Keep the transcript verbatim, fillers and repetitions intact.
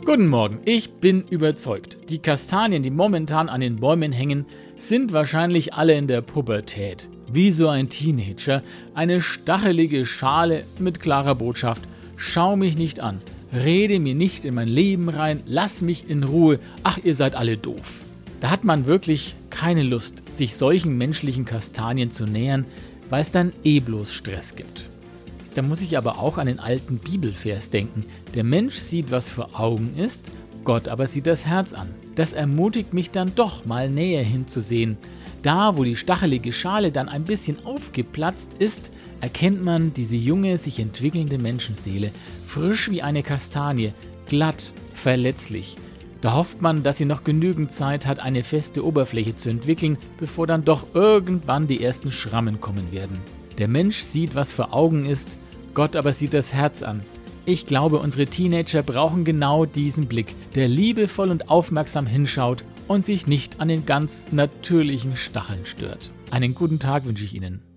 Guten Morgen, ich bin überzeugt. Die Kastanien, die momentan an den Bäumen hängen, sind wahrscheinlich alle in der Pubertät. Wie so ein Teenager, eine stachelige Schale mit klarer Botschaft: Schau mich nicht an, rede mir nicht in mein Leben rein, lass mich in Ruhe, ach, ihr seid alle doof. Da hat man wirklich keine Lust, sich solchen menschlichen Kastanien zu nähern, weil es dann eh bloß Stress gibt. Da muss ich aber auch an den alten Bibelvers denken. Der Mensch sieht, was vor Augen ist, Gott aber sieht das Herz an. Das ermutigt mich dann doch, mal näher hinzusehen. Da, wo die stachelige Schale dann ein bisschen aufgeplatzt ist, erkennt man diese junge, sich entwickelnde Menschenseele, frisch wie eine Kastanie, glatt, verletzlich. Da hofft man, dass sie noch genügend Zeit hat, eine feste Oberfläche zu entwickeln, bevor dann doch irgendwann die ersten Schrammen kommen werden. Der Mensch sieht, was vor Augen ist, Gott aber sieht das Herz an. Ich glaube, unsere Teenager brauchen genau diesen Blick, der liebevoll und aufmerksam hinschaut und sich nicht an den ganz natürlichen Stacheln stört. Einen guten Tag wünsche ich Ihnen.